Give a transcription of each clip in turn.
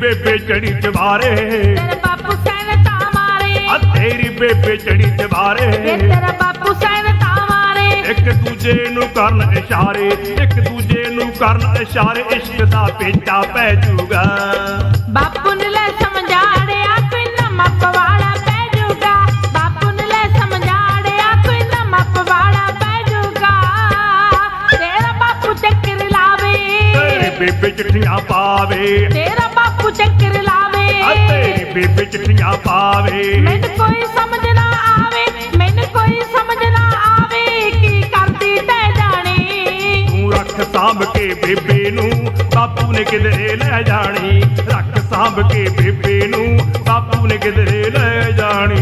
बेबे चढ़ी चबारे, तेरा बापू सैनता मारे। तेरी बेबे चढ़ी चबारे, तेरा बापू सैनता मारे। एक दूजे नू करन इशारे, एक दूजे नू करन इशारे, इश्क दा पेचा पै जूगा। बापू ने ले समझाड़िया कोई नमा पवाड़ा पै जूगा। बापू ने ले समझाड़िया कोई नमा पवाड़ा पै जूगा। तेरा बापू चक्कर लावे, तेरी बेबे चिट्ठियां पावे, तेरा बापू चक्कर लावे। तेरी बेबे चिट्ठियां पावे। मैनू कोई समझ ना आवे, मैनू कोई समझ ना आवे की करदी तै जानी। तू रख सांभ के बेबे नू बापू ने किधरे ले जानी, रख सांभ के बेबे नू बापू ने किधरे ले जानी।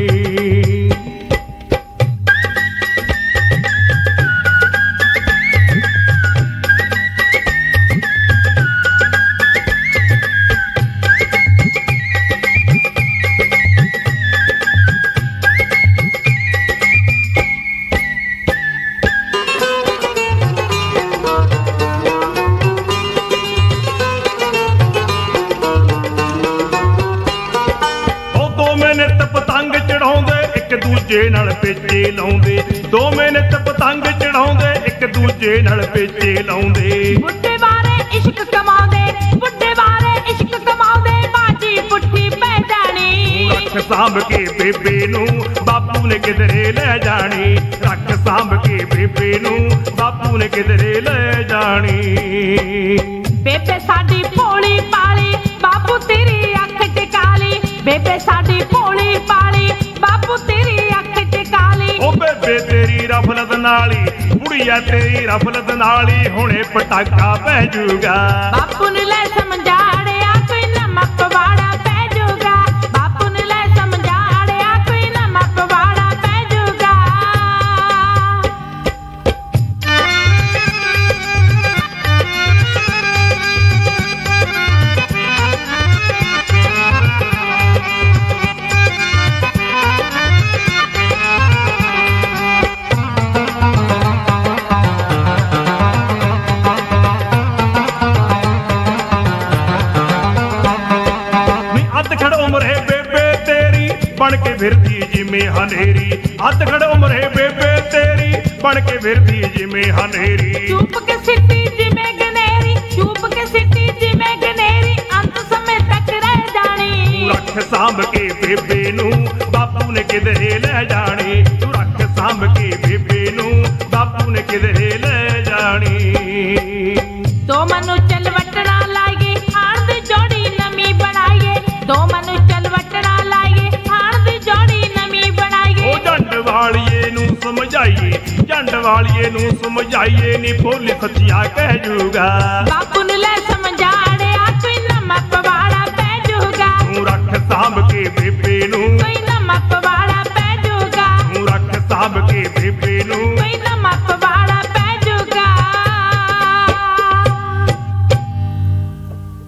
पतंग चढ़ाउंदे एक दूजे नाल पेचे लाउंदे, दोवें नित पतंग चढ़ाउंदे एक दूजे नाल पेचे लाउंदे। बुढ़े बारे इश्क कमाउंदे, बुढ़े बारे इश्क कमाउंदे, बाजी पुट्ठी पै जानी। रख सांभ के बेबे नू बापू ने किधरे ले जानी, रख सांभ के बेबे नू बापू ने किधरे ले जानी। बेबे साडी भोली पाली, बापू तेरी अख टिकाली। बेबे साडी भोली पाली, बापू तेरी अख टिकाली। ओ बेबे तेरी रफलत नाली, बुढ़िया तेरी रफलत नाली, हुणे पटाका पै जूगा। बापू ने ले समझाड़िया कोई नमा पवाड़ा पै जूगा। बापू ने ले समझाड़िया कोई नमा पवाड़ा पै जूगा। बन के फिरदी जिमें हनेरी, अधखड़ उम्र है बेबे तेरी बन के फिरदी जिमें हनेरी। चूप के सिटी जिमें गनेरी, चूप के सिटी जिमें गनेरी, अंत समय तक रह जानी। तू रख सांभ के बेबे नू बापू ने किधरे ले जानी, तू रख सांभ के बेबे नू बापू ने किधरे ले जानी। दो मनु चलवटना लाइए आण दी जोड़ी नमी बनाइए, दो मनु चलवटना लाइए आण दी जोड़ी नमी बनाइए। ओ जंड वालिए नू समझाइए, जंड वालिए नू समझाइए, नी भोली सच्चिया कह जूगा। बापू ने ले समझाड़िया कोई नमक पवाड़ा पै जूगा। तू रख सांभ के बेबे नू